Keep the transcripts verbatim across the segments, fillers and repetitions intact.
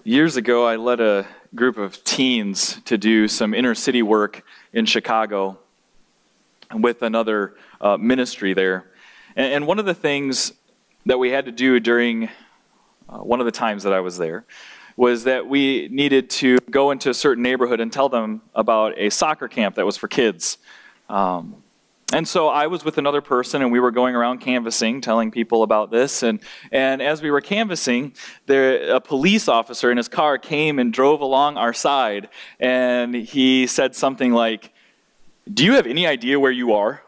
Years ago, I led a group of teens to do some inner city work in Chicago with another uh, ministry there. And, and one of the things that we had to do during uh, one of the times that I was there was that we needed to go into a certain neighborhood and tell them about a soccer camp that was for kids. Um, And so I was with another person, and we were going around canvassing, telling people about this. And, and as we were canvassing, there, a police officer in his car came and drove along our side, and he said something like, "Do you have any idea where you are?"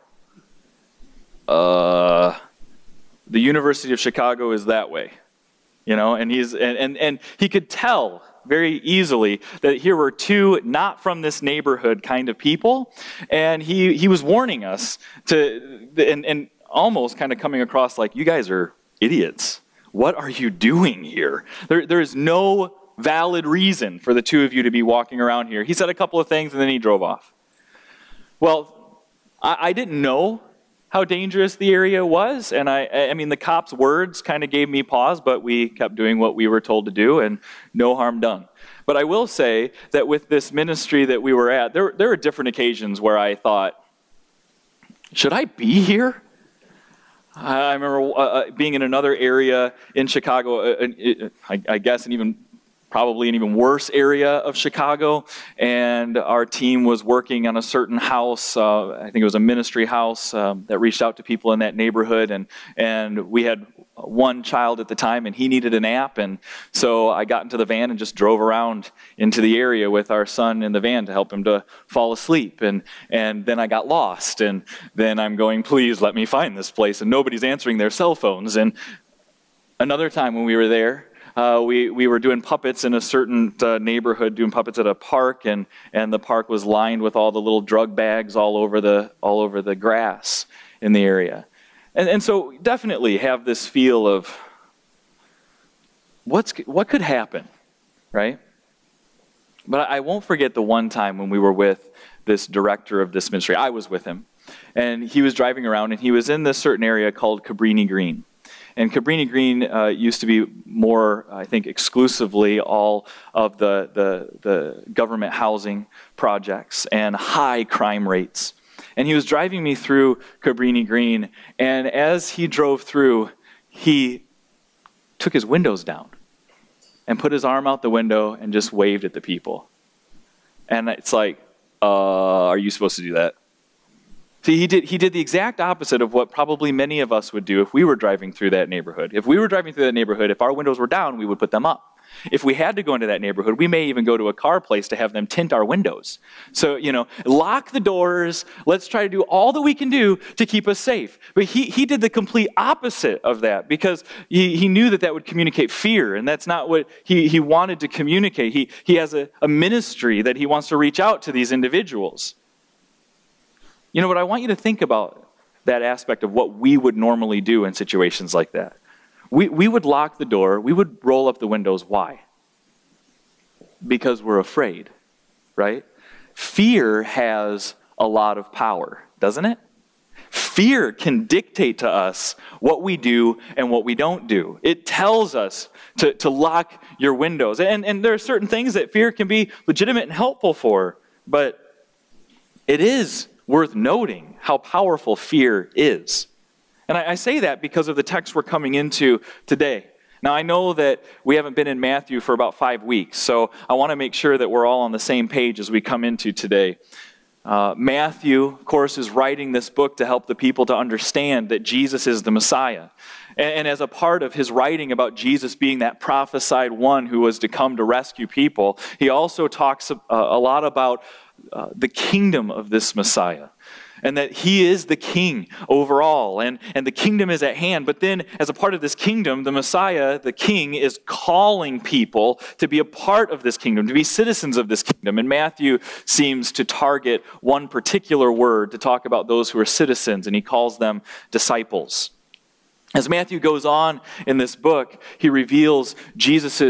Uh, the University of Chicago is that way, you know. And he's and and, and he could tell very easily that here were two not from this neighborhood kind of people, and he, he was warning us to, and, and almost kind of coming across like, you guys are idiots. What are you doing here? There, there is no valid reason for the two of you to be walking around here. He said a couple of things, and then he drove off. Well, I, I didn't know how dangerous the area was, and I, I mean, the cops' words kind of gave me pause, but we kept doing what we were told to do, and no harm done. But I will say that with this ministry that we were at, there, there were different occasions where I thought, should I be here? I remember uh, being in another area in Chicago, uh, uh, I, I guess an even probably an even worse area of Chicago, and our team was working on a certain house. Uh, I think it was a ministry house um, that reached out to people in that neighborhood, and and we had one child at the time, and he needed a nap, and so I got into the van and just drove around into the area with our son in the van to help him to fall asleep, and and then I got lost, and then I'm going, please let me find this place, and nobody's answering their cell phones. And another time when we were there, Uh, we, we were doing puppets in a certain uh, neighborhood, doing puppets at a park, and, and the park was lined with all the little drug bags all over the all over the grass in the area. And, and so definitely have this feel of what's what could happen, right? But I won't forget the one time when we were with this director of this ministry. I was with him, and he was driving around, and he was in this certain area called Cabrini Green. And Cabrini Green uh, used to be more, I think, exclusively all of the, the, the government housing projects and high crime rates. And he was driving me through Cabrini Green, and as he drove through, he took his windows down and put his arm out the window and just waved at the people. And it's like, uh, are you supposed to do that? See, he did he did the exact opposite of what probably many of us would do if we were driving through that neighborhood. If we were driving through that neighborhood, if our windows were down, we would put them up. If we had to go into that neighborhood, we may even go to a car place to have them tint our windows. So, you know, lock the doors. Let's try to do all that we can do to keep us safe. But he, he did the complete opposite of that, because he, he knew that that would communicate fear, and that's not what he, he wanted to communicate. He, he has a, a ministry that he wants to reach out to these individuals. You know, but I want you to think about that aspect of what we would normally do in situations like that. We we would lock the door. We would roll up the windows. Why? Because we're afraid, right? Fear has a lot of power, doesn't it? Fear can dictate to us what we do and what we don't do. It tells us to, to lock your windows. And, and there are certain things that fear can be legitimate and helpful for, but it is worth noting how powerful fear is. And I, I say that because of the text we're coming into today. Now, I know that we haven't been in Matthew for about five weeks, so I want to make sure that we're all on the same page as we come into today. Uh, Matthew, of course, is writing this book to help the people to understand that Jesus is the Messiah. And, and as a part of his writing about Jesus being that prophesied one who was to come to rescue people, he also talks a, a lot about uh, the kingdom of this Messiah, and that he is the king over all, and, and the kingdom is at hand. But then, as a part of this kingdom, the Messiah, the king, is calling people to be a part of this kingdom, to be citizens of this kingdom. And Matthew seems to target one particular word to talk about those who are citizens, and he calls them disciples. As Matthew goes on in this book, he reveals Jesus'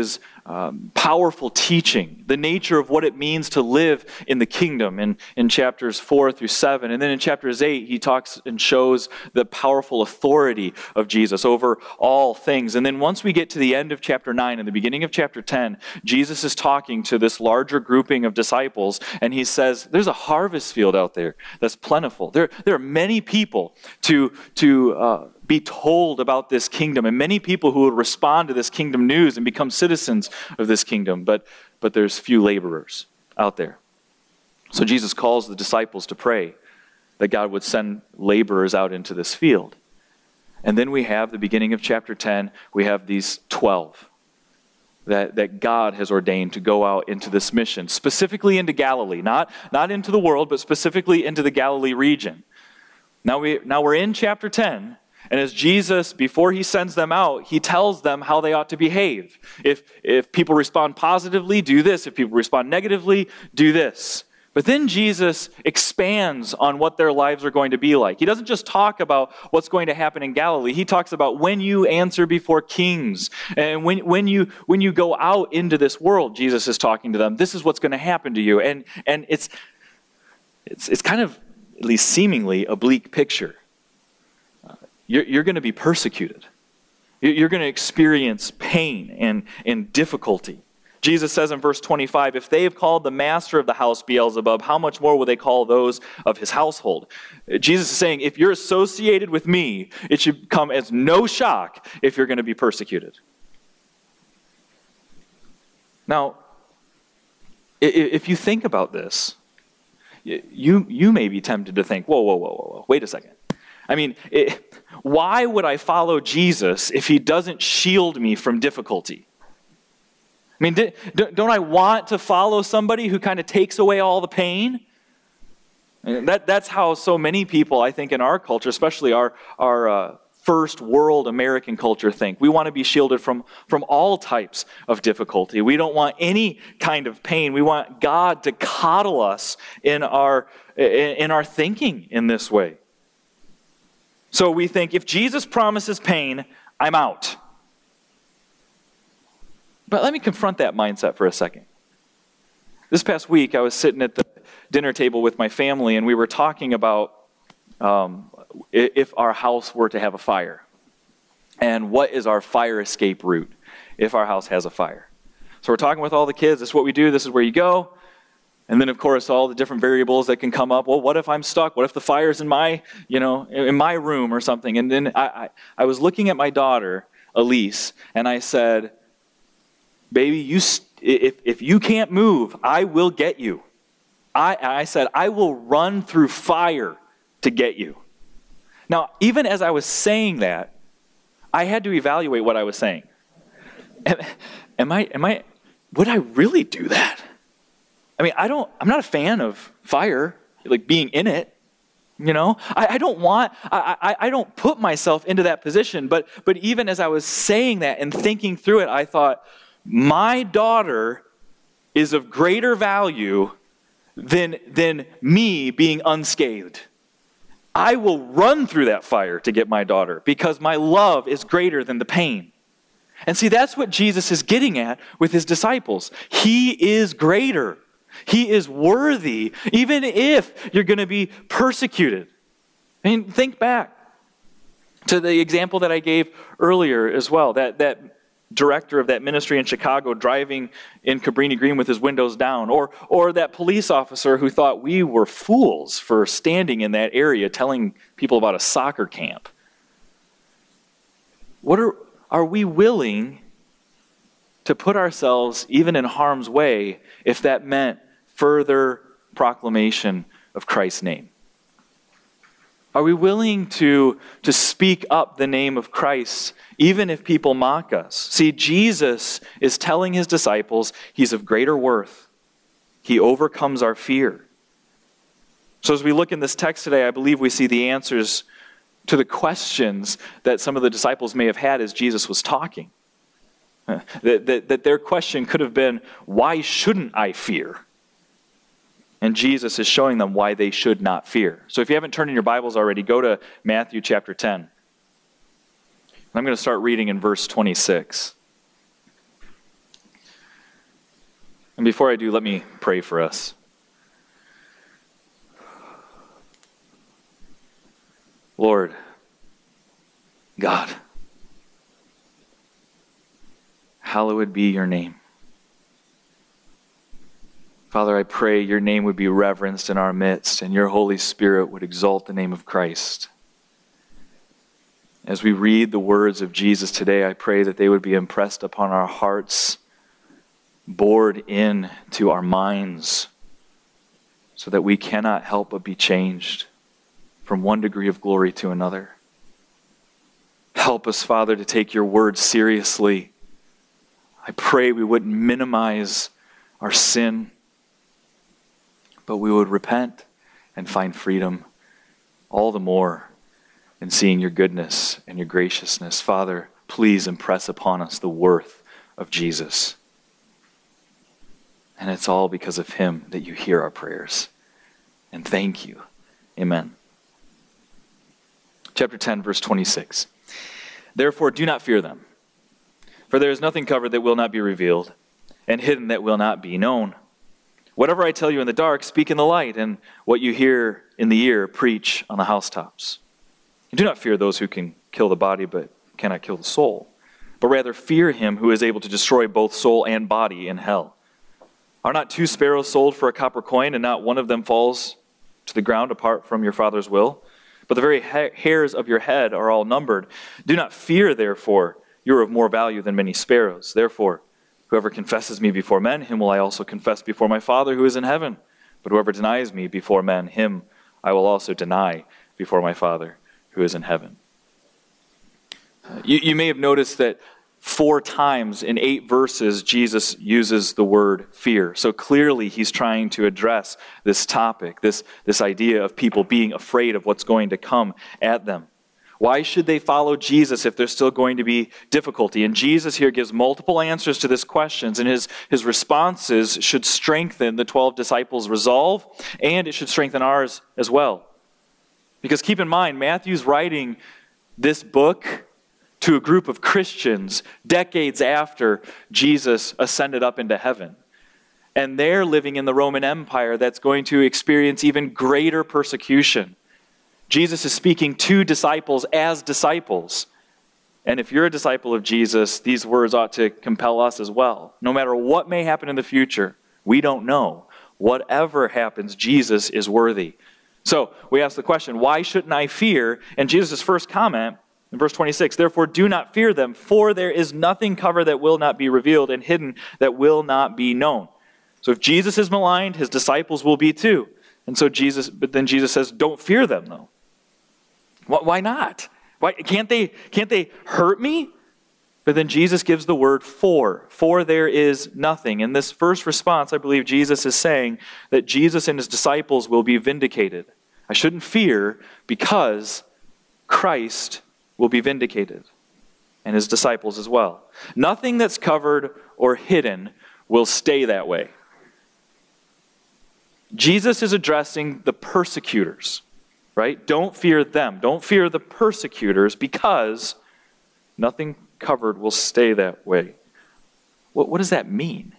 um, powerful teaching, the nature of what it means to live in the kingdom in, in chapters four through seven. And then in chapters eight, he talks and shows the powerful authority of Jesus over all things. And then once we get to the end of chapter nine and the beginning of chapter ten, Jesus is talking to this larger grouping of disciples, and he says, there's a harvest field out there that's plentiful. There, there are many people to, to uh, be told about this kingdom, and many people who will respond to this kingdom news and become citizens of this kingdom, but, but there's few laborers out there. So Jesus calls the disciples to pray that God would send laborers out into this field. And then we have the beginning of chapter ten, we have these twelve that, that God has ordained to go out into this mission, specifically into Galilee, not, not into the world, but specifically into the Galilee region. Now, we, now we're in chapter ten, and as Jesus, before he sends them out, he tells them how they ought to behave. If, if people respond positively, do this. If people respond negatively, do this. But then Jesus expands on what their lives are going to be like. He doesn't just talk about what's going to happen in Galilee. He talks about when you answer before kings. And when, when, you, when you go out into this world, Jesus is talking to them. This is what's going to happen to you. And, and it's, it's, it's kind of, at least seemingly, a bleak picture. You're, you're going to be persecuted. You're going to experience pain and, and difficulty. Jesus says in verse twenty-five, if they have called the master of the house Beelzebub, how much more will they call those of his household? Jesus is saying, if you're associated with me, it should come as no shock if you're going to be persecuted. Now, if you think about this, you, you may be tempted to think, whoa, whoa, whoa, whoa, whoa, wait a second. I mean, it, why would I follow Jesus if he doesn't shield me from difficulty? I mean, don't I want to follow somebody who kind of takes away all the pain? And that, that's how so many people, I think, in our culture, especially our, our uh, first world American culture, think. We want to be shielded from, from all types of difficulty. We don't want any kind of pain. We want God to coddle us in our, in our thinking in this way. So we think, if Jesus promises pain, I'm out. But let me confront that mindset for a second. This past week, I was sitting at the dinner table with my family, and we were talking about um, if our house were to have a fire. And what is our fire escape route if our house has a fire? So we're talking with all the kids. This is what we do. This is where you go. And then, of course, all the different variables that can come up. Well, what if I'm stuck? What if the fire's in my, you know, in my room or something? And then I, I, I was looking at my daughter, Elise, and I said, baby, you st- if, if you can't move, I will get you. I, I said, I will run through fire to get you. Now, even as I was saying that, I had to evaluate what I was saying. Am, am I, am I, would I really do that? I mean, I don't, I'm not a fan of fire, like being in it. You know, I, I don't want, I, I, I don't put myself into that position. But, but even as I was saying that and thinking through it, I thought, my daughter is of greater value than, than me being unscathed. I will run through that fire to get my daughter because my love is greater than the pain. And see, that's what Jesus is getting at with his disciples. He is greater. He is worthy, even if you're going to be persecuted. I mean, think back to the example that I gave earlier as well, that, that director of that ministry in Chicago driving in Cabrini Green with his windows down, or, or that police officer who thought we were fools for standing in that area telling people about a soccer camp. What are, are we willing to put ourselves even in harm's way if that meant further proclamation of Christ's name? Are we willing to, to speak up the name of Christ even if people mock us? See, Jesus is telling his disciples he's of greater worth. He overcomes our fear. So as we look in this text today, I believe we see the answers to the questions that some of the disciples may have had as Jesus was talking. That, that, that their question could have been, why shouldn't I fear? And Jesus is showing them why they should not fear. So if you haven't turned in your Bibles already, go to Matthew chapter ten. I'm going to start reading in verse twenty-six. And before I do, let me pray for us. Lord, God, hallowed be your name. Father, I pray your name would be reverenced in our midst and your Holy Spirit would exalt the name of Christ. As we read the words of Jesus today, I pray that they would be impressed upon our hearts, bored in to our minds, so that we cannot help but be changed from one degree of glory to another. Help us, Father, to take your word seriously. I pray we wouldn't minimize our sin, but we would repent and find freedom all the more in seeing your goodness and your graciousness. Father, please impress upon us the worth of Jesus. And it's all because of him that you hear our prayers. And thank you. Amen. Chapter ten, verse twenty-six. Therefore, do not fear them, for there is nothing covered that will not be revealed, and hidden that will not be known. Whatever I tell you in the dark, speak in the light, and what you hear in the ear, preach on the housetops. And do not fear those who can kill the body, but cannot kill the soul, but rather fear him who is able to destroy both soul and body in hell. Are not two sparrows sold for a copper coin, and not one of them falls to the ground apart from your Father's will? But the very ha- hairs of your head are all numbered. Do not fear, therefore, you are of more value than many sparrows. Therefore, whoever confesses me before men, him will I also confess before my Father who is in heaven. But whoever denies me before men, him I will also deny before my Father who is in heaven. Uh, you, you may have noticed that four times in eight verses, Jesus uses the word fear. So clearly he's trying to address this topic, this, this idea of people being afraid of what's going to come at them. Why should they follow Jesus if there's still going to be difficulty? And Jesus here gives multiple answers to these questions, and his, his responses should strengthen the twelve disciples' resolve, and it should strengthen ours as well. Because keep in mind, Matthew's writing this book to a group of Christians decades after Jesus ascended up into heaven. And they're living in the Roman Empire that's going to experience even greater persecution. Jesus is speaking to disciples as disciples. And if you're a disciple of Jesus, these words ought to compel us as well. No matter what may happen in the future, we don't know. Whatever happens, Jesus is worthy. So we ask the question, why shouldn't I fear? And Jesus' first comment, in verse twenty-six, therefore do not fear them, for there is nothing covered that will not be revealed, and hidden that will not be known. So if Jesus is maligned, his disciples will be too. And so Jesus, but then Jesus says, don't fear them though. Why not? Why can't they, can't they hurt me? But then Jesus gives the word for. For there is nothing. In this first response, I believe Jesus is saying that Jesus and his disciples will be vindicated. I shouldn't fear because Christ will be vindicated, and his disciples as well. Nothing that's covered or hidden will stay that way. Jesus is addressing the persecutors, right? Don't fear them. Don't fear the persecutors, because nothing covered will stay that way. What, what does that mean?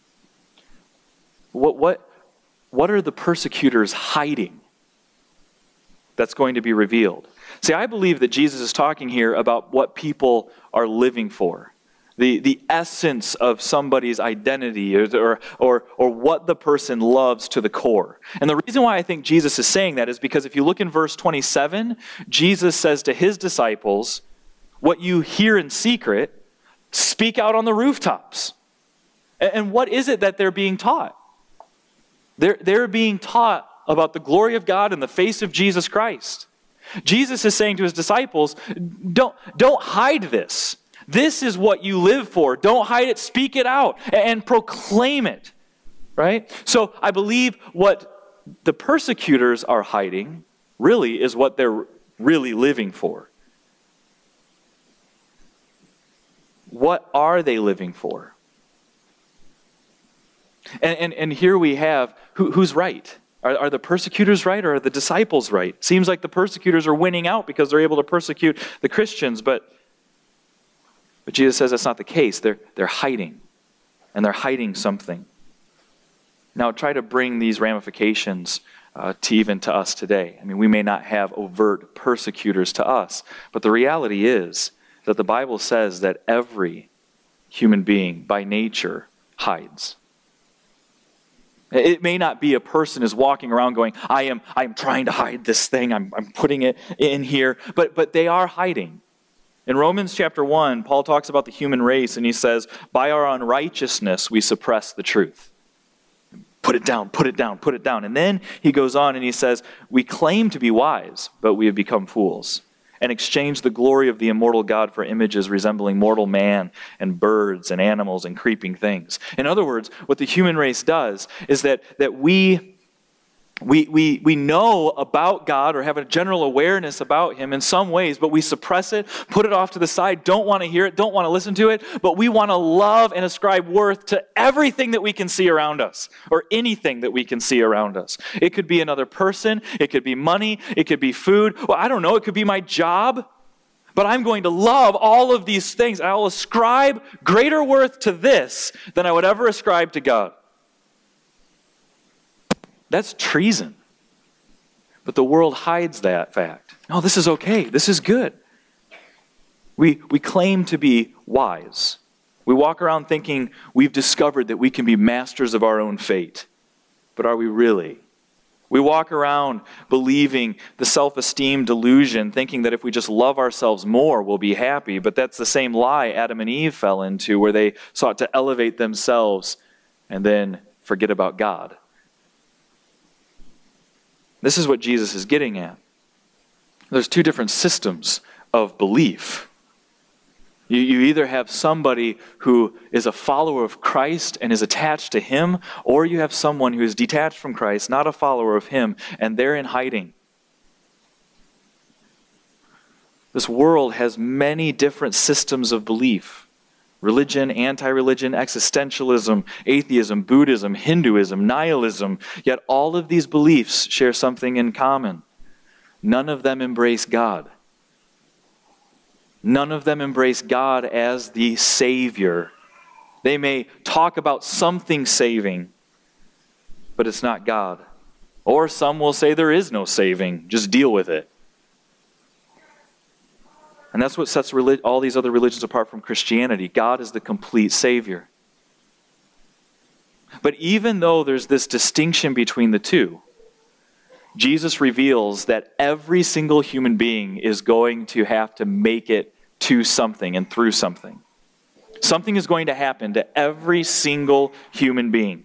What, what, what are the persecutors hiding that's going to be revealed? See, I believe that Jesus is talking here about what people are living for. The, the essence of somebody's identity, or, or, or what the person loves to the core. And the reason why I think Jesus is saying that is because if you look in verse twenty-seven, Jesus says to his disciples, what you hear in secret, speak out on the rooftops. And, and what is it that they're being taught? They're, they're being taught about the glory of God in the face of Jesus Christ. Jesus is saying to his disciples, don't, don't hide this. This is what you live for. Don't hide it. Speak it out and proclaim it. Right? So I believe what the persecutors are hiding really is what they're really living for. What are they living for? And, and, and here we have, who, who's right? Are, are the persecutors right, or are the disciples right? Seems like the persecutors are winning out because they're able to persecute the Christians, but, but Jesus says that's not the case. They're, they're hiding, and they're hiding something. Now try to bring these ramifications uh, to even to us today. I mean, we may not have overt persecutors to us, but the reality is that the Bible says that every human being by nature hides. It may not be a person is walking around going, I am I am trying to hide this thing, I'm, I'm putting it in here, but, but they are hiding. In Romans chapter one, Paul talks about the human race, and he says, by our unrighteousness we suppress the truth. Put it down, put it down, put it down. And then he goes on and he says, we claim to be wise, but we have become fools, and exchange the glory of the immortal God for images resembling mortal man and birds and animals and creeping things. In other words, what the human race does is that, that we, we, we, we know about God or have a general awareness about Him in some ways, but we suppress it, put it off to the side, don't want to hear it, don't want to listen to it, but we want to love and ascribe worth to everything that we can see around us, or anything that we can see around us. It could be another person, it could be money, it could be food, well, I don't know, it could be my job, but I'm going to love all of these things. I will ascribe greater worth to this than I would ever ascribe to God. That's treason. But the world hides that fact. No, this is okay. This is good. We, we claim to be wise. We walk around thinking we've discovered that we can be masters of our own fate. But are we really? We walk around believing the self-esteem delusion, thinking that if we just love ourselves more, we'll be happy. But that's the same lie Adam and Eve fell into, where they sought to elevate themselves and then forget about God. This is what Jesus is getting at. There's two different systems of belief. You, you either have somebody who is a follower of Christ and is attached to Him, or you have someone who is detached from Christ, not a follower of Him, and they're in hiding. This world has many different systems of belief. Religion, anti-religion, existentialism, atheism, Buddhism, Hinduism, nihilism. Yet all of these beliefs share something in common. None of them embrace God. None of them embrace God as the Savior. They may talk about something saving, but it's not God. Or some will say there is no saving, just deal with it. And that's what sets relig- all these other religions apart from Christianity. God is the complete Savior. But even though there's this distinction between the two, Jesus reveals that every single human being is going to have to make it to something and through something. Something is going to happen to every single human being.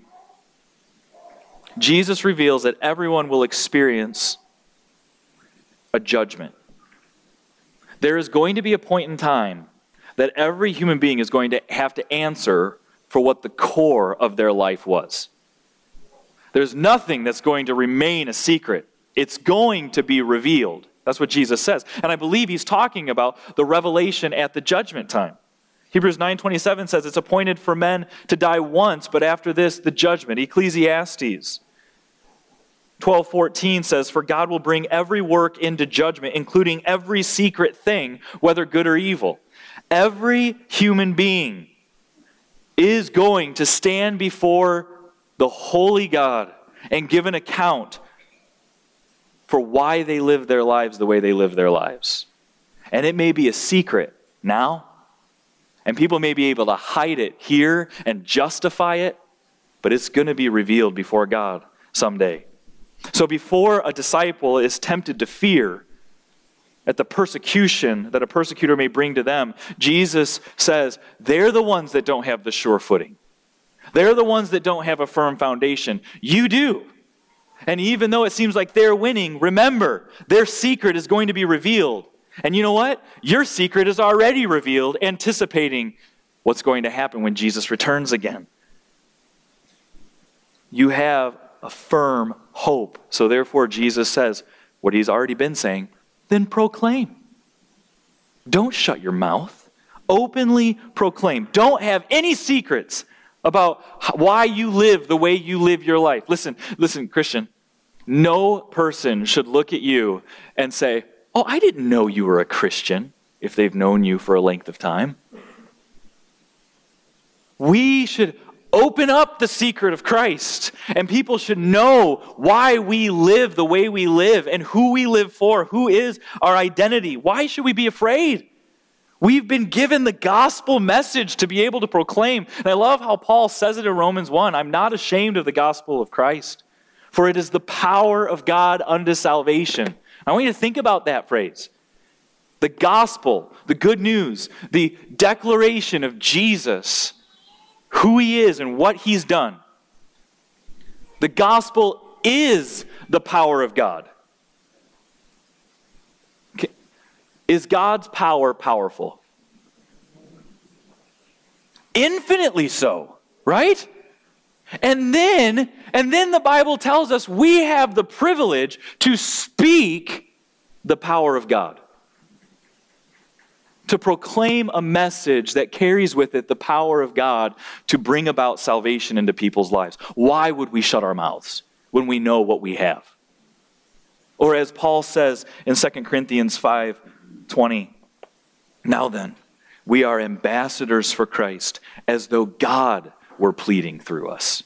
Jesus reveals that everyone will experience a judgment. There is going to be a point in time that every human being is going to have to answer for what the core of their life was. There's nothing that's going to remain a secret. It's going to be revealed. That's what Jesus says. And I believe He's talking about the revelation at the judgment time. Hebrews nine twenty-seven says it's appointed for men to die once, but after this, the judgment. Ecclesiastes twelve fourteen says, for God will bring every work into judgment, including every secret thing, whether good or evil. Every human being is going to stand before the holy God and give an account for why they live their lives the way they live their lives. And it may be a secret now, and people may be able to hide it here and justify it, but it's going to be revealed before God someday. So before a disciple is tempted to fear at the persecution that a persecutor may bring to them, Jesus says they're the ones that don't have the sure footing. They're the ones that don't have a firm foundation. You do. And even though it seems like they're winning, remember, their secret is going to be revealed. And you know what? Your secret is already revealed, anticipating what's going to happen when Jesus returns again. You have a firm hope. So therefore, Jesus says what He's already been saying, then proclaim. Don't shut your mouth. Openly proclaim. Don't have any secrets about why you live the way you live your life. Listen, listen, Christian, no person should look at you and say, oh, I didn't know you were a Christian, if they've known you for a length of time. We should open up the secret of Christ, and people should know why we live the way we live and who we live for, who is our identity. Why should we be afraid? We've been given the gospel message to be able to proclaim. And I love how Paul says it in Romans one, I'm not ashamed of the gospel of Christ, for it is the power of God unto salvation. I want you to think about that phrase. The gospel, the good news, the declaration of Jesus, who he is and what he's done. The gospel is the power of God. Is God's power powerful? Infinitely so, right? And then, and then the Bible tells us we have the privilege to speak the power of God. To proclaim a message that carries with it the power of God to bring about salvation into people's lives. Why would we shut our mouths when we know what we have? Or as Paul says in Second Corinthians five twenty, now then, we are ambassadors for Christ, as though God were pleading through us.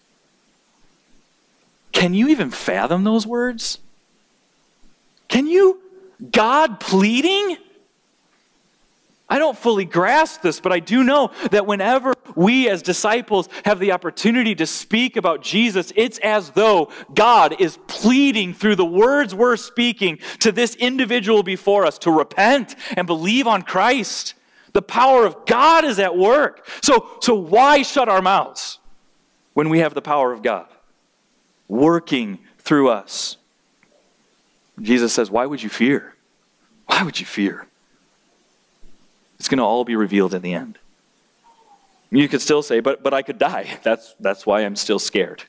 Can you even fathom those words? Can you? God pleading? I don't fully grasp this, but I do know that whenever we as disciples have the opportunity to speak about Jesus, it's as though God is pleading through the words we're speaking to this individual before us to repent and believe on Christ. The power of God is at work. So, so why shut our mouths when we have the power of God working through us? Jesus says, why would you fear? Why would you fear? It's going to all be revealed in the end. You could still say, but but I could die. That's, that's why I'm still scared.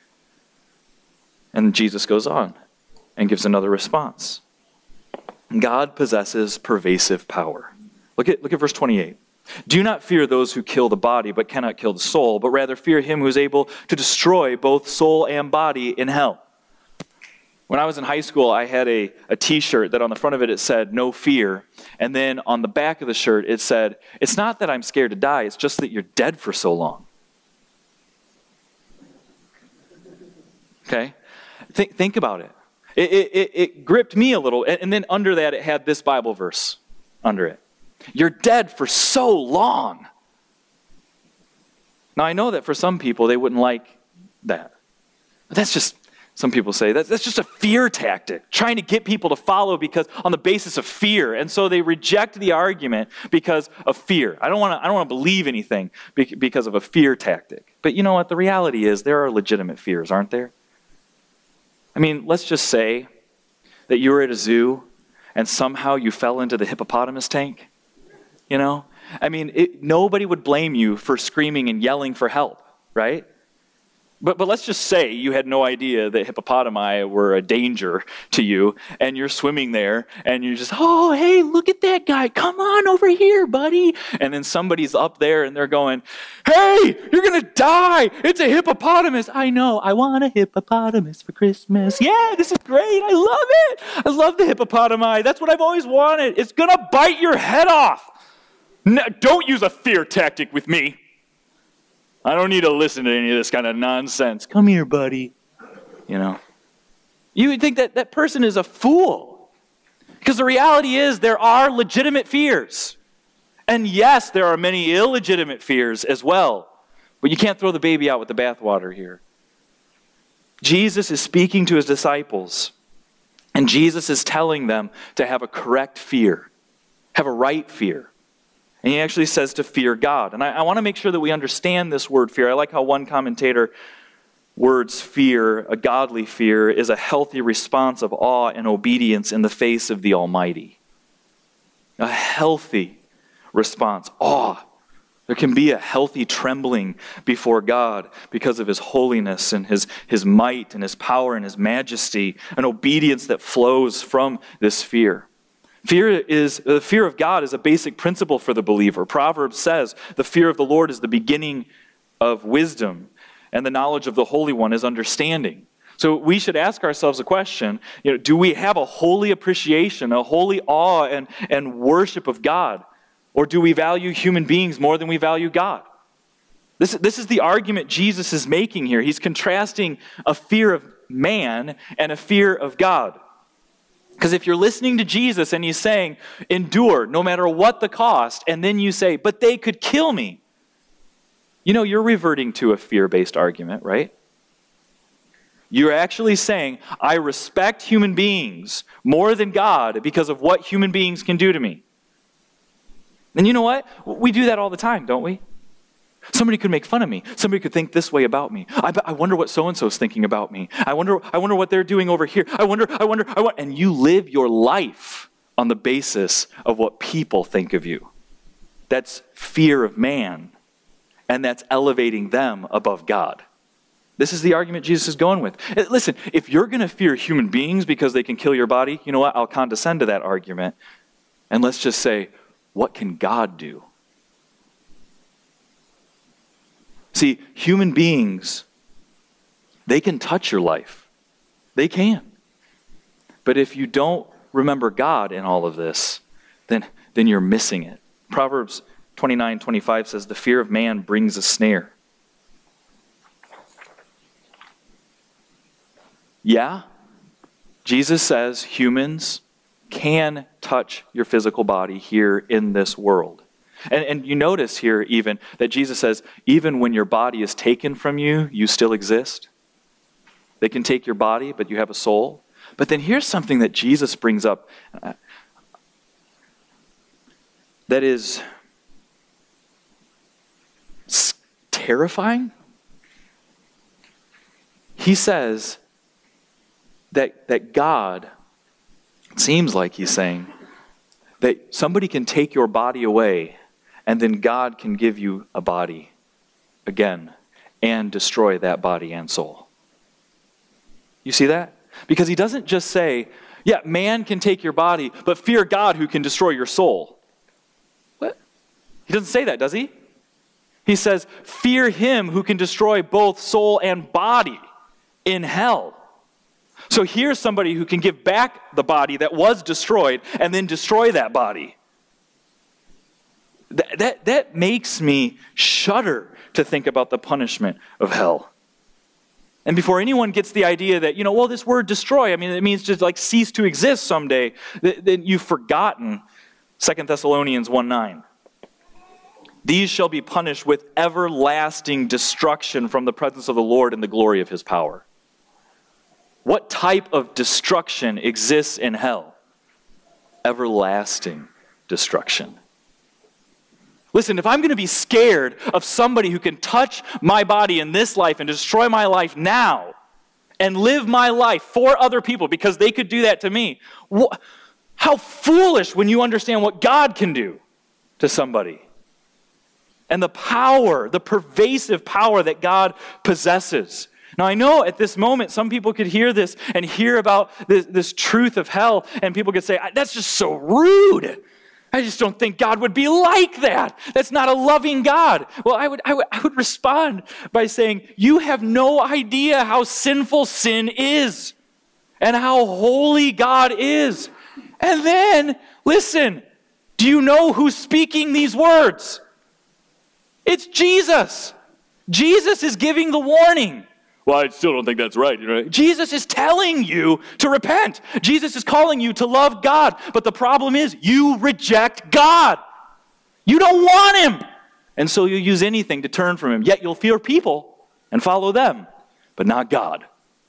And Jesus goes on and gives another response. God possesses pervasive power. Look at, look at verse twenty-eight. Do not fear those who kill the body but cannot kill the soul, but rather fear him who is able to destroy both soul and body in hell. When I was in high school, I had a, a t-shirt that on the front of it, it said, no fear. And then on the back of the shirt, it said, it's not that I'm scared to die, it's just that you're dead for so long. Okay? Think, think about it. It, it, it. it gripped me a little. And then under that, it had this Bible verse under it. You're dead for so long. Now, I know that for some people, they wouldn't like that. But that's just... Some people say that's, that's just a fear tactic, trying to get people to follow because on the basis of fear. And so they reject the argument because of fear. I don't want to I don't want to believe anything because of a fear tactic. But you know what? The reality is there are legitimate fears, aren't there? I mean, let's just say that you were at a zoo and somehow you fell into the hippopotamus tank. You know? I mean, it, nobody would blame you for screaming and yelling for help, right? But but let's just say you had no idea that hippopotami were a danger to you, and you're swimming there, and you're just, oh, hey, look at that guy. Come on over here, buddy. And then somebody's up there, and they're going, hey, you're going to die. It's a hippopotamus. I know. I want a hippopotamus for Christmas. Yeah, this is great. I love it. I love the hippopotami. That's what I've always wanted. It's going to bite your head off. No, don't use a fear tactic with me. I don't need to listen to any of this kind of nonsense. Come here, buddy. You know. You would think that that person is a fool. Because the reality is there are legitimate fears. And yes, there are many illegitimate fears as well. But you can't throw the baby out with the bathwater here. Jesus is speaking to his disciples. And Jesus is telling them to have a correct fear. Have a right fear. And he actually says to fear God. And I, I want to make sure that we understand this word fear. I like how one commentator words fear, a godly fear, is a healthy response of awe and obedience in the face of the Almighty. A healthy response, awe. There can be a healthy trembling before God because of his holiness and his, his might and his power and his majesty, an obedience that flows from this fear. Fear is the fear of God is a basic principle for the believer. Proverbs says the fear of the Lord is the beginning of wisdom, and the knowledge of the Holy One is understanding. So we should ask ourselves a question, you know, do we have a holy appreciation, a holy awe and, and worship of God? Or do we value human beings more than we value God? This, this is the argument Jesus is making here. He's contrasting a fear of man and a fear of God. Because if you're listening to Jesus and he's saying, endure no matter what the cost, and then you say, but they could kill me, you know, you're reverting to a fear-based argument, right? You're actually saying, I respect human beings more than God because of what human beings can do to me. And you know what? We do that all the time, don't we? Somebody could make fun of me. Somebody could think this way about me. I, I wonder what so-and-so's thinking about me. I wonder, I wonder what they're doing over here. I wonder, I wonder, I wonder. And you live your life on the basis of what people think of you. That's fear of man. And that's elevating them above God. This is the argument Jesus is going with. Listen, if you're going to fear human beings because they can kill your body, you know what? I'll condescend to that argument. And let's just say, what can God do? See, human beings, they can touch your life. They can. But if you don't remember God in all of this, then, then you're missing it. Proverbs twenty-nine twenty-five says, the fear of man brings a snare. Yeah, Jesus says humans can touch your physical body here in this world. And, and you notice here even that Jesus says, even when your body is taken from you, you still exist. They can take your body, but you have a soul. But then here's something that Jesus brings up uh, that is terrifying. He says that, that God, it seems like he's saying, that somebody can take your body away and then God can give you a body again and destroy that body and soul. You see that? Because he doesn't just say, yeah, man can take your body, but fear God who can destroy your soul. What? He doesn't say that, does he? He says, fear him who can destroy both soul and body in hell. So here's somebody who can give back the body that was destroyed and then destroy that body. That, that, that makes me shudder to think about the punishment of hell. And before anyone gets the idea that, you know, well, this word destroy, I mean, it means just like cease to exist someday, then you've forgotten Second Thessalonians one nine. These shall be punished with everlasting destruction from the presence of the Lord and the glory of his power. What type of destruction exists in hell? Everlasting destruction. Listen, if I'm going to be scared of somebody who can touch my body in this life and destroy my life now and live my life for other people because they could do that to me, wh- how foolish when you understand what God can do to somebody. And the power, the pervasive power that God possesses. Now, I know at this moment, some people could hear this and hear about this, this truth of hell, and people could say, that's just so rude. I just don't think God would be like that. That's not a loving God. Well, I would, I would, I would respond by saying, you have no idea how sinful sin is and how holy God is. And then, listen, do you know who's speaking these words? It's Jesus. Jesus is giving the warning. Well, I still don't think that's right. You know? Jesus is telling you to repent. Jesus is calling you to love God. But the problem is you reject God. You don't want him. And so you'll use anything to turn from him. Yet you'll fear people and follow them, but not God.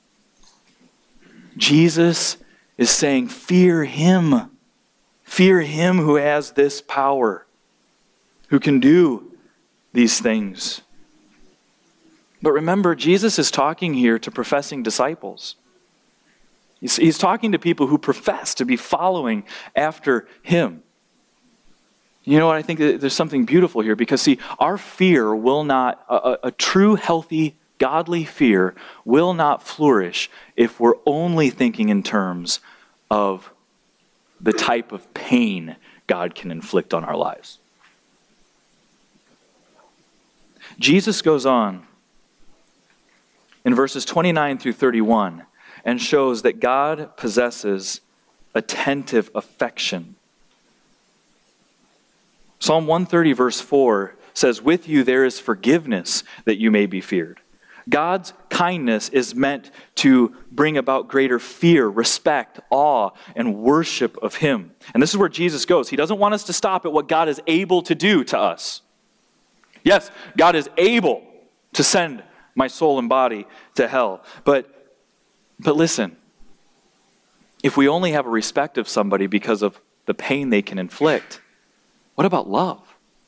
Jesus is saying, fear him. Fear him who has this power, who can do these things. But remember, Jesus is talking here to professing disciples. He's, he's talking to people who profess to be following after him. You know what? I think that there's something beautiful here because, see, our fear will not, a, a true, healthy, godly fear will not flourish if we're only thinking in terms of the type of pain God can inflict on our lives. Jesus goes on in verses twenty-nine through thirty-one and shows that God possesses attentive affection. Psalm one thirty verse four says, with you there is forgiveness that you may be feared. God's kindness is meant to bring about greater fear, respect, awe, and worship of him. And this is where Jesus goes. He doesn't want us to stop at what God is able to do to us. Yes, God is able to send my soul and body to hell. But, but listen, if we only have a respect of somebody because of the pain they can inflict, what about love?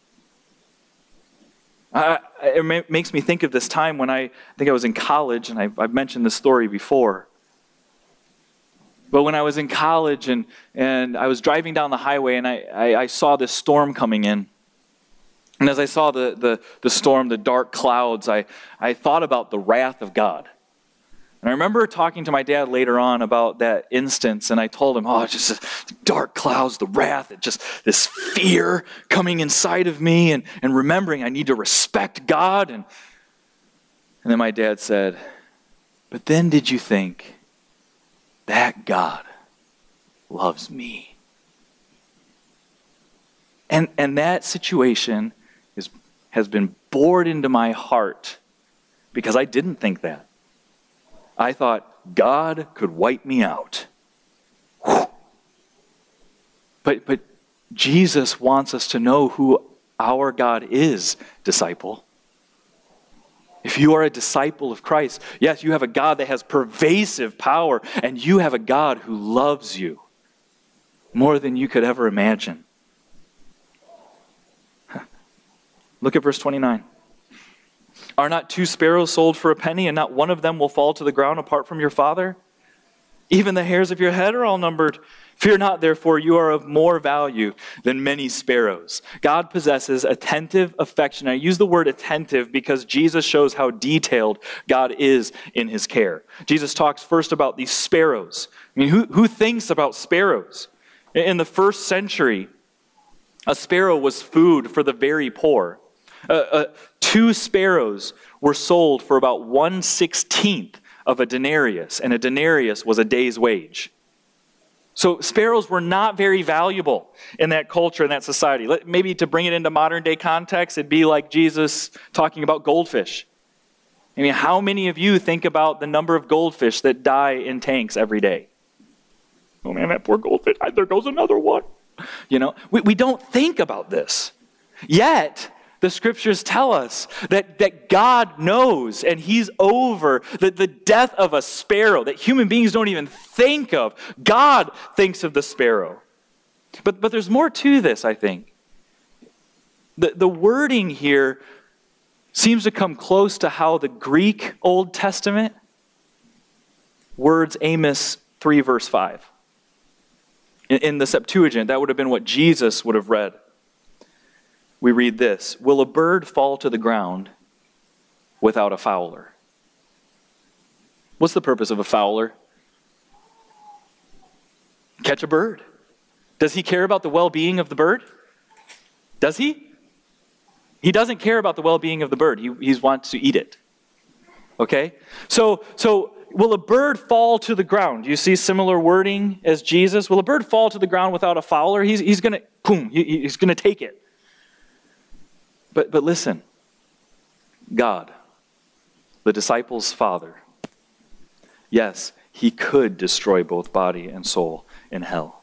Uh, it ma- makes me think of this time when I, I think I was in college, and I've, I've mentioned this story before. But when I was in college and, and I was driving down the highway, and I, I, I saw this storm coming in. And as I saw the, the, the storm, the dark clouds, I, I thought about the wrath of God. And I remember talking to my dad later on about that instance, and I told him, oh, it's just dark clouds, the wrath, it just this fear coming inside of me, and, and remembering I need to respect God. And, and then my dad said, but then did you think that God loves me? And, and that situation is, has been bored into my heart because I didn't think that. I thought God could wipe me out. Whew. But, but Jesus wants us to know who our God is, disciple. If you are a disciple of Christ, yes, you have a God that has pervasive power, and you have a God who loves you more than you could ever imagine. Look at verse twenty-nine. Are not two sparrows sold for a penny, and not one of them will fall to the ground apart from your Father? Even the hairs of your head are all numbered. Fear not, therefore, you are of more value than many sparrows. God possesses attentive affection. I use the word attentive because Jesus shows how detailed God is in his care. Jesus talks first about these sparrows. I mean, who, who thinks about sparrows? In the first century, a sparrow was food for the very poor. Uh, uh, two sparrows were sold for about one sixteenth of a denarius, and a denarius was a day's wage. So sparrows were not very valuable in that culture, in that society. Let, maybe to bring it into modern day context, it'd be like Jesus talking about goldfish. I mean, how many of you think about the number of goldfish that die in tanks every day? Oh man, that poor goldfish, there goes another one. You know, we, we don't think about this. Yet, the scriptures tell us that, that God knows, and he's over the, the death of a sparrow that human beings don't even think of. God thinks of the sparrow. But, but there's more to this, I think. The, the wording here seems to come close to how the Greek Old Testament words Amos three verse five. In, in the Septuagint, that would have been what Jesus would have read. We read this, will a bird fall to the ground without a fowler? What's the purpose of a fowler? Catch a bird. Does he care about the well-being of the bird? Does he? He doesn't care about the well-being of the bird. He, he wants to eat it. Okay? So, so will a bird fall to the ground? You see similar wording as Jesus? Will a bird fall to the ground without a fowler? He's, he's going to, boom, he, he's going to take it. But but listen, God, the disciples' Father, yes, he could destroy both body and soul in hell.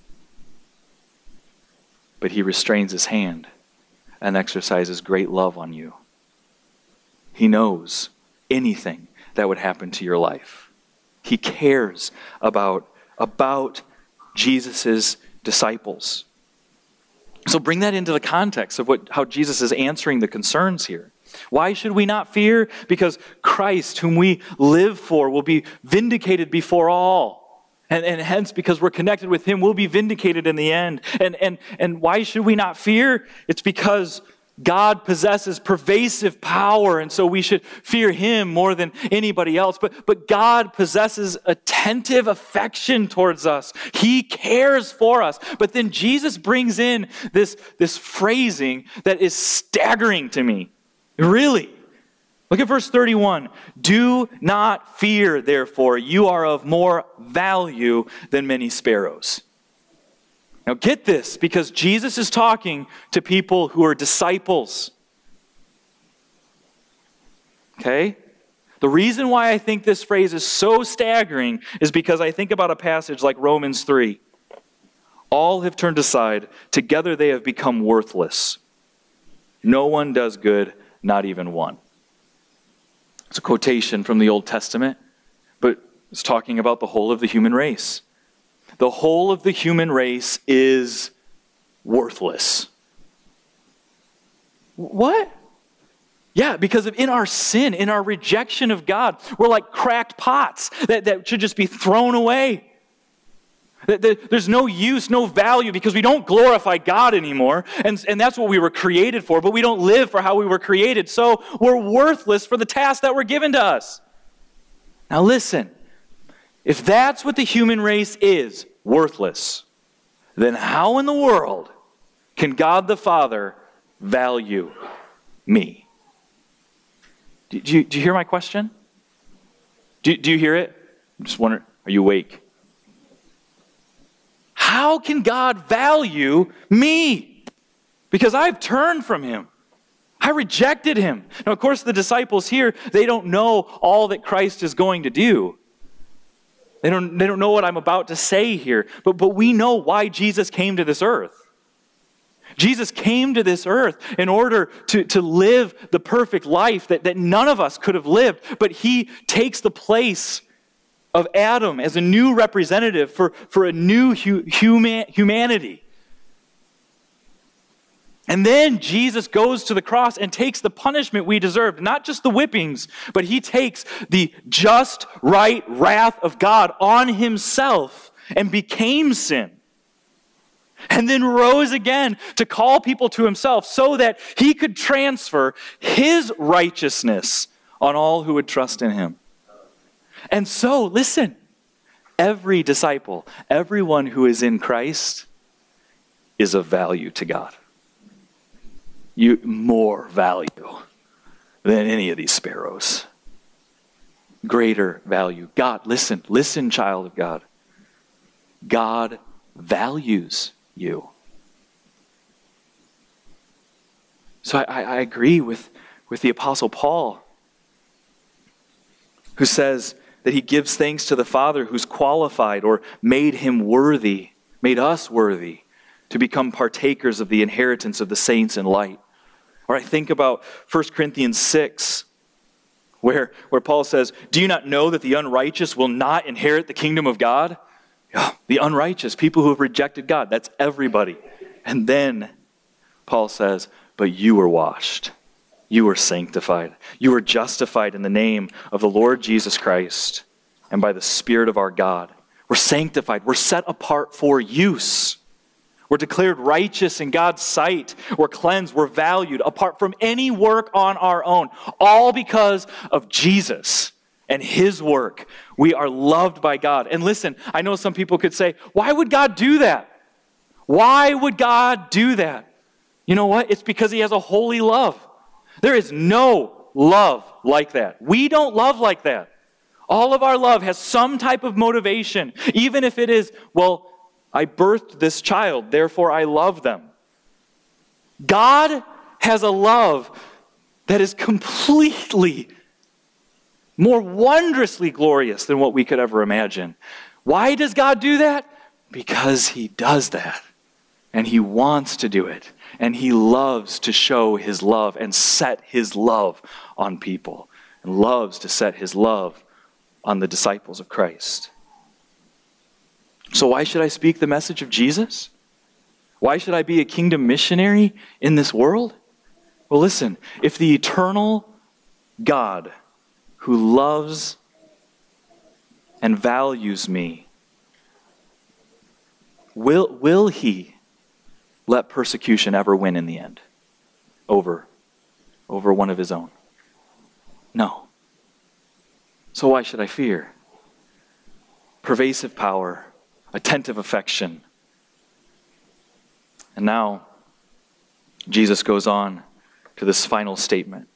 But he restrains his hand and exercises great love on you. He knows anything that would happen to your life. He cares about, about Jesus' disciples. So bring that into the context of what how Jesus is answering the concerns here. Why should we not fear? Because Christ, whom we live for, will be vindicated before all. And, and hence, because we're connected with him, we'll be vindicated in the end. And, and, and why should we not fear? It's because God possesses pervasive power, and so we should fear him more than anybody else. But, but God possesses attentive affection towards us. He cares for us. But then Jesus brings in this, this phrasing that is staggering to me. Really. Look at verse thirty-one. Do not fear, therefore, you are of more value than many sparrows. Now get this, because Jesus is talking to people who are disciples. Okay? The reason why I think this phrase is so staggering is because I think about a passage like Romans three. All have turned aside. Together they have become worthless. No one does good, not even one. It's a quotation from the Old Testament, but it's talking about the whole of the human race. The whole of the human race is worthless. What? Yeah, because of in our sin, in our rejection of God, we're like cracked pots that, that should just be thrown away. That, that there's no use, no value, because we don't glorify God anymore, and, and that's what we were created for, but we don't live for how we were created, so we're worthless for the tasks that were given to us. Now listen, if that's what the human race is, worthless, then how in the world can God the Father value me? Do you, do you hear my question? Do, do you hear it? I'm just wondering, are you awake? How can God value me? Because I've turned from Him. I rejected Him. Now, of course, the disciples here, they don't know all that Christ is going to do. They don't, they don't know what I'm about to say here. But, but we know why Jesus came to this earth. Jesus came to this earth in order to, to live the perfect life that, that none of us could have lived. But He takes the place of Adam as a new representative for, for a new hu- human, humanity. And then Jesus goes to the cross and takes the punishment we deserved. Not just the whippings, but He takes the just, right wrath of God on Himself and became sin. And then rose again to call people to Himself so that He could transfer His righteousness on all who would trust in Him. And so, listen, every disciple, everyone who is in Christ is of value to God. You more value than any of these sparrows. Greater value. God, listen, listen, child of God. God values you. So I, I agree with, with the Apostle Paul, who says that he gives thanks to the Father who's qualified or made him worthy, made us worthy to become partakers of the inheritance of the saints in light. Or I think about First Corinthians six, where, where Paul says, do you not know that the unrighteous will not inherit the kingdom of God? Yeah, the unrighteous, people who have rejected God, that's everybody. And then Paul says, but you were washed. You were sanctified. You were justified in the name of the Lord Jesus Christ and by the Spirit of our God. We're sanctified. We're set apart for use. We're declared righteous in God's sight. We're cleansed. We're valued apart from any work on our own. All because of Jesus and His work. We are loved by God. And listen, I know some people could say, why would God do that? Why would God do that? You know what? It's because He has a holy love. There is no love like that. We don't love like that. All of our love has some type of motivation, even if it is, well, I birthed this child, therefore I love them. God has a love that is completely more wondrously glorious than what we could ever imagine. Why does God do that? Because He does that. And He wants to do it. And He loves to show His love and set His love on people. And loves to set His love on the disciples of Christ. So why should I speak the message of Jesus? Why should I be a kingdom missionary in this world? Well, listen, if the eternal God who loves and values me, will, will He let persecution ever win in the end over, over one of His own? No. So why should I fear? Pervasive power, attentive affection. And now, Jesus goes on to this final statement.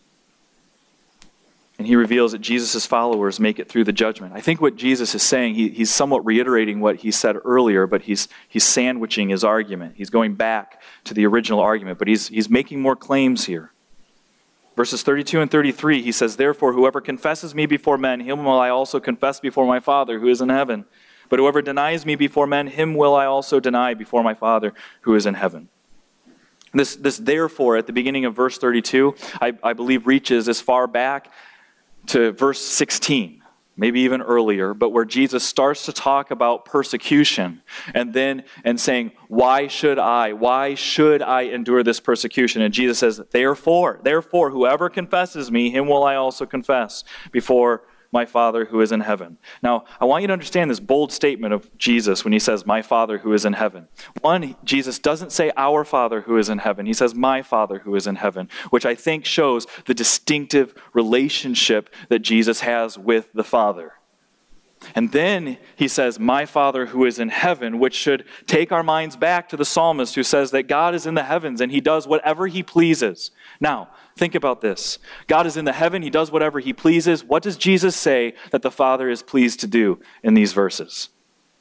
And He reveals that Jesus' followers make it through the judgment. I think what Jesus is saying, he, he's somewhat reiterating what He said earlier, but he's he's sandwiching His argument. He's going back to the original argument, but he's he's making more claims here. Verses thirty-two and thirty-three, he says, "Therefore, whoever confesses me before men, him will I also confess before my Father who is in heaven. But whoever denies me before men, him will I also deny before my Father who is in heaven." This, this therefore, at the beginning of verse thirty-two, I, I believe reaches as far back to verse sixteen, maybe even earlier, but where Jesus starts to talk about persecution and then and saying, why should I, why should I endure this persecution? And Jesus says, therefore, therefore, whoever confesses me, him will I also confess before my Father who is in heaven. Now, I want you to understand this bold statement of Jesus when he says, my Father who is in heaven. One, Jesus doesn't say our Father who is in heaven. He says, my Father who is in heaven, which I think shows the distinctive relationship that Jesus has with the Father. And then he says, my Father who is in heaven, which should take our minds back to the psalmist who says that God is in the heavens and he does whatever he pleases. Now, think about this. God is in the heaven, he does whatever he pleases. What does Jesus say that the Father is pleased to do in these verses?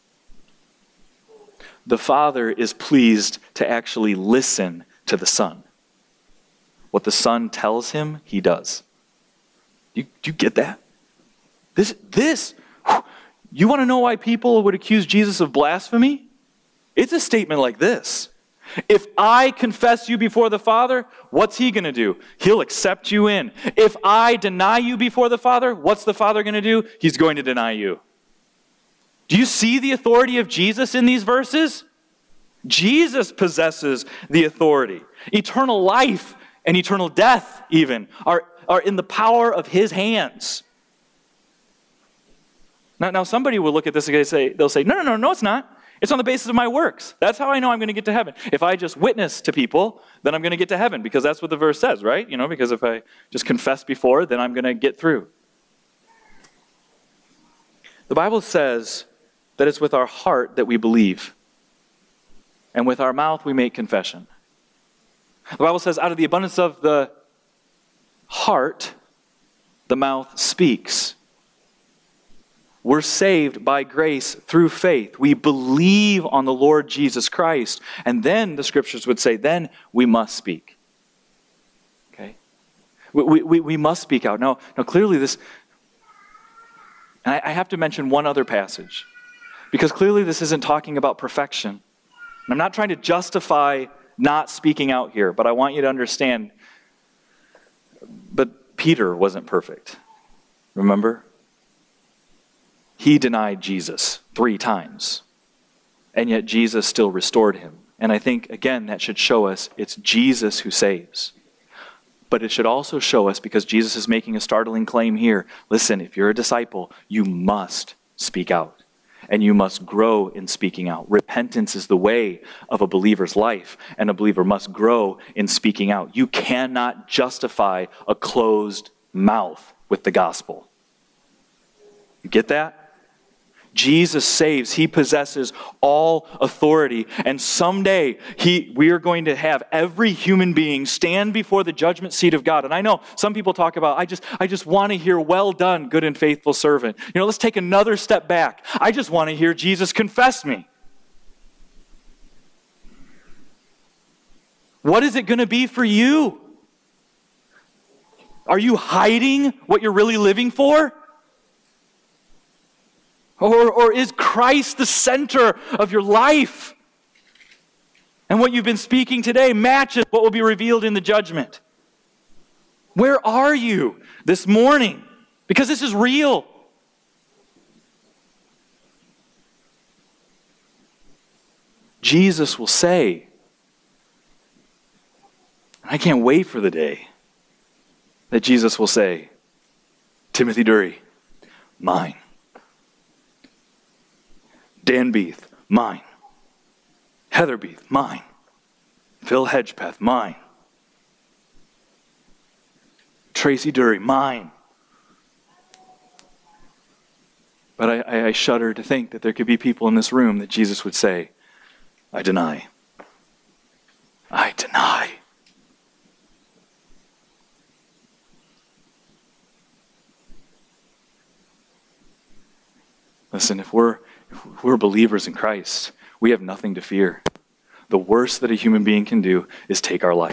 The Father is pleased to actually listen to the Son. What the Son tells him, he does. Do you, do you get that? This, this, you want to know why people would accuse Jesus of blasphemy? It's a statement like this. If I confess you before the Father, what's he going to do? He'll accept you in. If I deny you before the Father, what's the Father going to do? He's going to deny you. Do you see the authority of Jesus in these verses? Jesus possesses the authority. Eternal life and eternal death even are, are in the power of his hands. Now, now somebody will look at this and say, they'll say, no, no, no, no, it's not. It's on the basis of my works. That's how I know I'm going to get to heaven. If I just witness to people, then I'm going to get to heaven because that's what the verse says, right? You know, because if I just confess before, then I'm going to get through. The Bible says that it's with our heart that we believe, and with our mouth we make confession. The Bible says out of the abundance of the heart, the mouth speaks. We're saved by grace through faith. We believe on the Lord Jesus Christ. And then, the scriptures would say, then we must speak. Okay? We, we, we must speak out. Now, now clearly this, and I, I have to mention one other passage, because clearly this isn't talking about perfection. And I'm not trying to justify not speaking out here, but I want you to understand, but Peter wasn't perfect. Remember? He denied Jesus three times, and yet Jesus still restored him. And I think, again, that should show us it's Jesus who saves. But it should also show us, because Jesus is making a startling claim here, listen, if you're a disciple, you must speak out, and you must grow in speaking out. Repentance is the way of a believer's life, and a believer must grow in speaking out. You cannot justify a closed mouth with the gospel. You get that? Jesus saves. He possesses all authority. And someday he, we are going to have every human being stand before the judgment seat of God. And I know some people talk about, I just, I just want to hear, well done, good and faithful servant. You know, let's take another step back. I just want to hear Jesus confess me. What is it going to be for you? Are you hiding what you're really living for? Or, or is Christ the center of your life? And what you've been speaking today matches what will be revealed in the judgment. Where are you this morning? Because this is real. Jesus will say, and I can't wait for the day that Jesus will say, Timothy Dury, mine. Dan Beeth, mine. Heather Beeth, mine. Phil Hedgepeth, mine. Tracy Dury, mine. But I, I shudder to think that there could be people in this room that Jesus would say, I deny. I deny. Listen, if we're If we're believers in Christ, we have nothing to fear. The worst that a human being can do is take our life.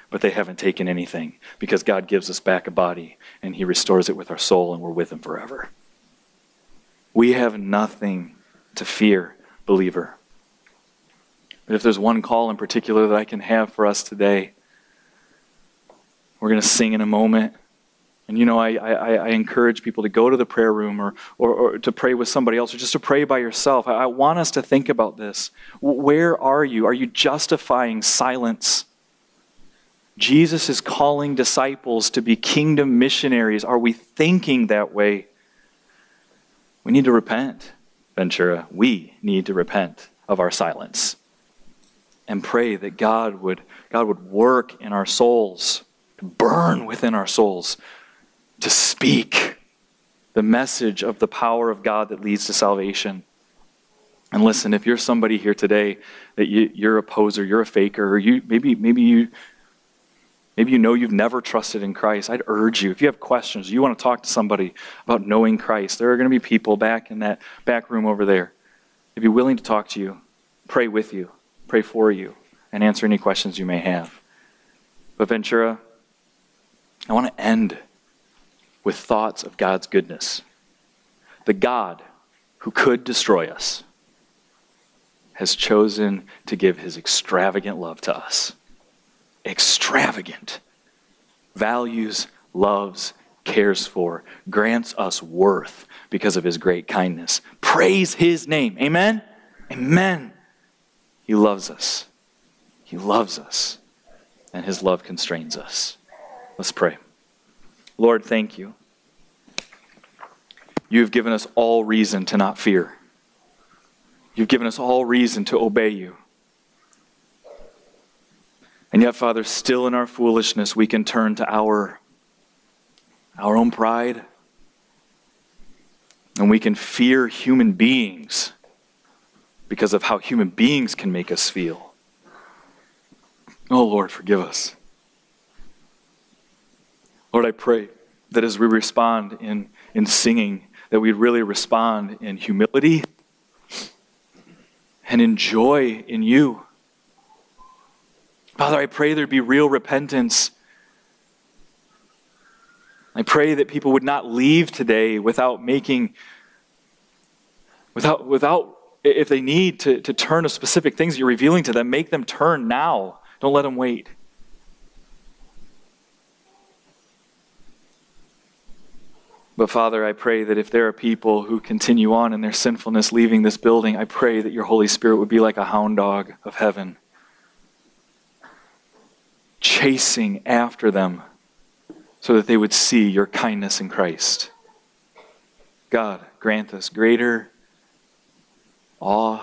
but they haven't taken anything, because God gives us back a body and he restores it with our soul, and we're with him forever. We have nothing to fear, believer. But if there's one call in particular that I can have for us today, we're going to sing in a moment. And you know, I, I, I encourage people to go to the prayer room or, or, or to pray with somebody else, or just to pray by yourself. I, I want us to think about this. Where are you? Are you justifying silence? Jesus is calling disciples to be kingdom missionaries. Are we thinking that way? We need to repent, Ventura. We need to repent of our silence and pray that God would, God would work in our souls, burn within our souls, to speak the message of the power of God that leads to salvation. And listen, if you're somebody here today that you, you're a poser, you're a faker, or you maybe maybe you maybe you know you've never trusted in Christ, I'd urge you, if you have questions, you want to talk to somebody about knowing Christ, there are going to be people back in that back room over there. They'd be willing to talk to you, pray with you, pray for you, and answer any questions you may have. But Ventura, I want to end with thoughts of God's goodness. The God who could destroy us has chosen to give his extravagant love to us. Extravagant. Values, loves, cares for, grants us worth because of his great kindness. Praise his name. Amen? Amen. He loves us. He loves us. And his love constrains us. Let's pray. Lord, thank you. You have given us all reason to not fear. You've given us all reason to obey you. And yet, Father, still in our foolishness, we can turn to our, our own pride. And we can fear human beings because of how human beings can make us feel. Oh, Lord, forgive us. Lord, I pray that as we respond in, in singing, that we'd really respond in humility and in joy in you. Father, I pray there'd be real repentance. I pray that people would not leave today without making, without, without if they need to, to turn to specific things you're revealing to them, make them turn now. Don't let them wait. But Father, I pray that if there are people who continue on in their sinfulness leaving this building, I pray that your Holy Spirit would be like a hound dog of heaven, chasing after them so that they would see your kindness in Christ. God, grant us greater awe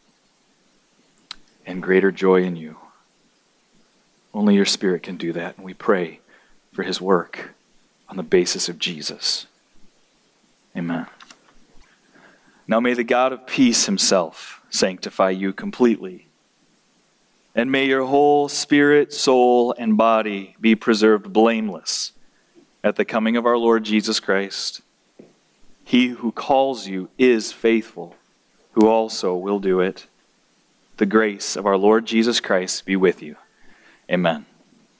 and greater joy in you. Only your Spirit can do that, and we pray for his work on the basis of Jesus. Amen. Now may the God of peace himself sanctify you completely, and may your whole spirit, soul, and body be preserved blameless at the coming of our Lord Jesus Christ. He who calls you is faithful, who also will do it. The grace of our Lord Jesus Christ be with you. Amen.